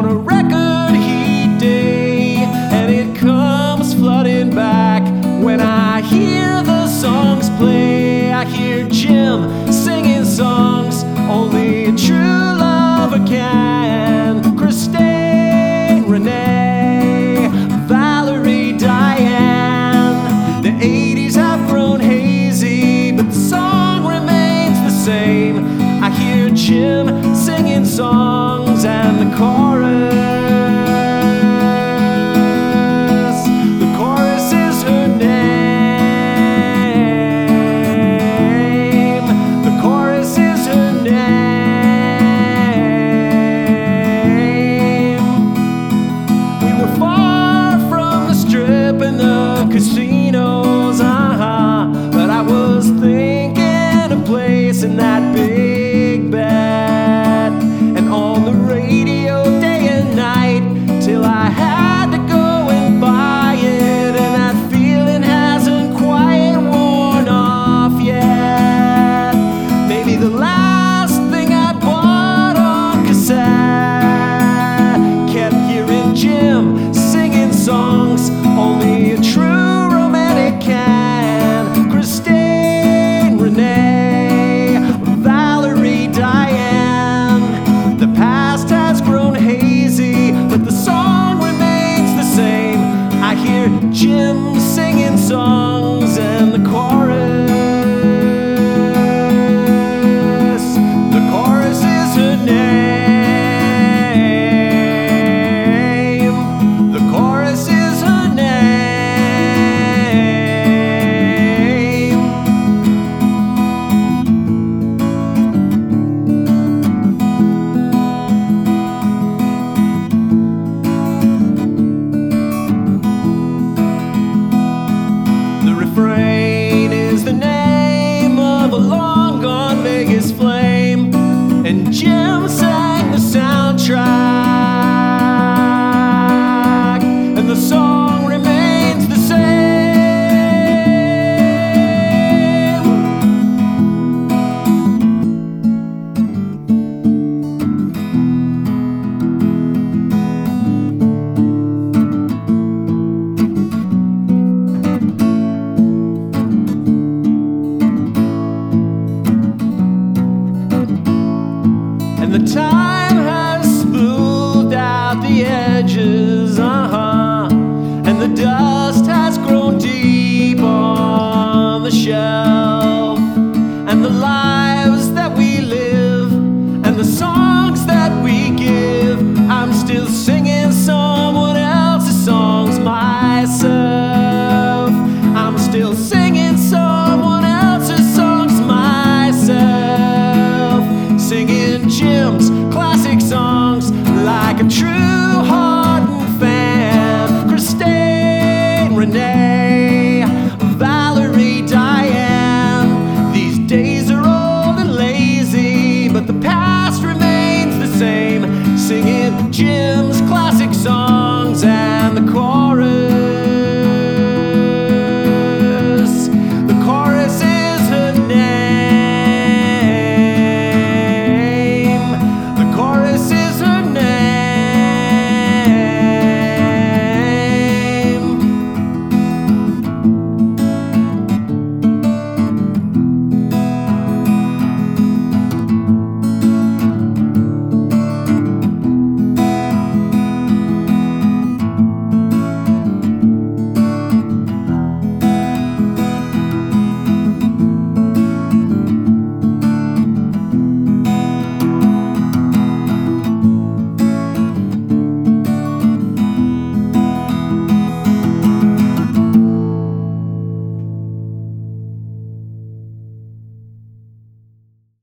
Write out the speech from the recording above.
on a record heat day, and it comes flooding back when I hear the songs play. I hear Jim singing songs only a true lover can. Christine, Renee, Valerie, Diane. The 80s have grown hazy, but the song remains the same. I hear Jim singing songs and the chorus. The chorus is her name. The chorus is her name. We were far from the strip and the casinos, but I was thinking a place in that big bed, and on the radio day and night till I had to go and buy it, and that feeling hasn't quite worn off yet. Maybe the last thing I bought on cassette. Kept hearing Jim singing songs only a true romantic can. Christine, Renee, Valerie, Diane. The past has grown hazy, but the song remains the same. I hear Jim singing songs and the chorus. The chorus is her name. The chorus is her name. The refrain is the name of a long gone Vegas flame, and Jim sang the soundtrack, and the song remains the same. And the time has smoothed out the edges, and the dust has grown deep on the shelf, and the lives that we live and the songs that we give, I'm still singing someone else's songs myself. I'm still singing someone else's songs myself, singing Jim's classic songs like a true hardened fan. Christine, Renee, Valerie, Diane. These days are old and lazy, but the past remains the same, singing Jim's classic songs.